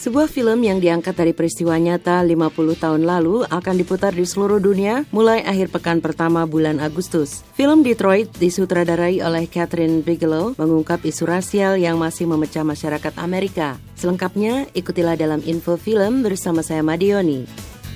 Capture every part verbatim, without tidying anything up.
Sebuah film yang diangkat dari peristiwa nyata lima puluh tahun lalu akan diputar di seluruh dunia mulai akhir pekan pertama bulan Agustus. Film Detroit disutradarai oleh Kathryn Bigelow mengungkap isu rasial yang masih memecah masyarakat Amerika. Selengkapnya, ikutilah dalam info film bersama saya Madioni.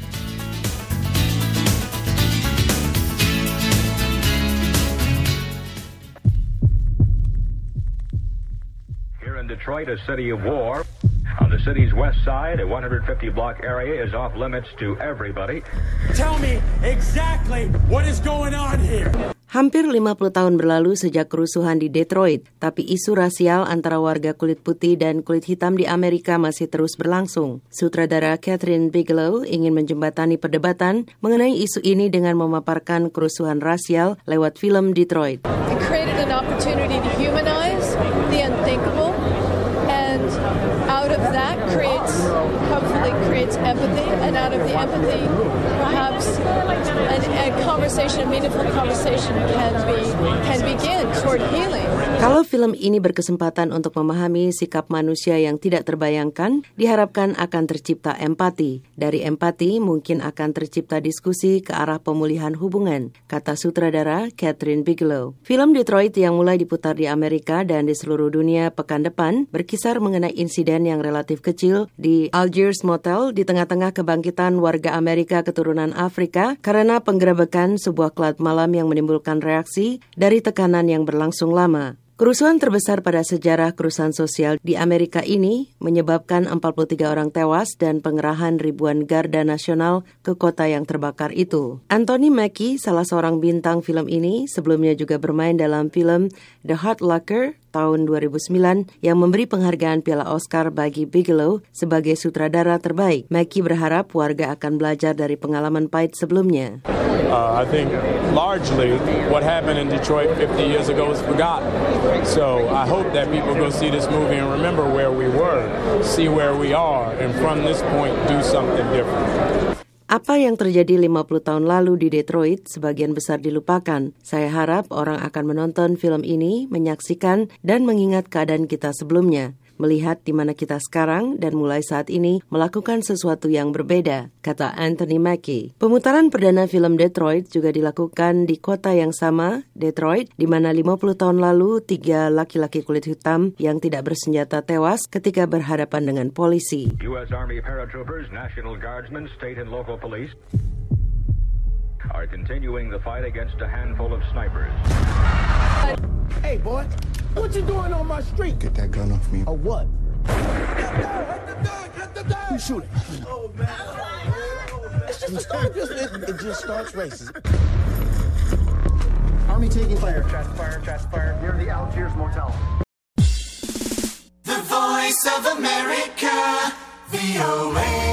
Here in Detroit, a city of war. On the city's west side, a one hundred fifty block area is off limits to everybody. Tell me exactly what is going on here. Hampir lima puluh tahun berlalu sejak kerusuhan di Detroit, tapi isu rasial antara warga kulit putih dan kulit hitam di Amerika masih terus berlangsung. Sutradara Kathryn Bigelow ingin menjembatani perdebatan mengenai isu ini dengan memaparkan kerusuhan rasial lewat film Detroit. It created an opportunity to humanize the unthinkable, and out of that creates, hopefully creates empathy, and out of the empathy, perhaps an, a conversation, a meaningful conversation can be can begin toward healing. Kalau film ini berkesempatan untuk memahami sikap manusia yang tidak terbayangkan, diharapkan akan tercipta empati. Dari empati mungkin akan tercipta diskusi ke arah pemulihan hubungan, kata sutradara Kathryn Bigelow. Film Detroit yang mulai diputar di Amerika dan di seluruh dunia pekan depan berkisar mengenai insiden yang relatif kecil di Algiers Motel di tengah-tengah kebangkitan warga Amerika keturunan Afrika karena penggerebekan sebuah klub malam yang menimbulkan reaksi dari tekanan yang berlangsung lama. Kerusuhan terbesar pada sejarah kerusuhan sosial di Amerika ini menyebabkan empat puluh tiga orang tewas dan pengerahan ribuan garda nasional ke kota yang terbakar itu. Anthony Mackie, salah seorang bintang film ini, sebelumnya juga bermain dalam film The Hurt Locker tahun dua ribu sembilan yang memberi penghargaan Piala Oscar bagi Bigelow sebagai sutradara terbaik. Mackie berharap warga akan belajar dari pengalaman pahit sebelumnya. Uh, I think largely what happened in Detroit fifty years ago is forgotten. So I hope that people go see this movie and remember where we were, see where we are, and from this point do something different. Apa yang terjadi lima puluh tahun lalu di Detroit sebagian besar dilupakan. Saya harap orang akan menonton film ini, menyaksikan, dan mengingat keadaan kita sebelumnya. Melihat di mana kita sekarang dan mulai saat ini melakukan sesuatu yang berbeda, kata Anthony Mackie. Pemutaran perdana film Detroit juga dilakukan di kota yang sama, Detroit, di mana lima puluh tahun lalu tiga laki-laki kulit hitam yang tidak bersenjata tewas ketika berhadapan dengan polisi. U S Army paratroopers, National Guardsmen, state and local police are continuing the fight against a handful of snipers. Hey, boy, what you doing on my street? Get that gun off me. Or what? Get the gun, get the gun, get the gun. You shoot it. Oh, man. It's just a start. Just, it, it just starts races. Army taking fire. Shots fired, shots fired. Near the Algiers Motel. The Voice of America, V O A.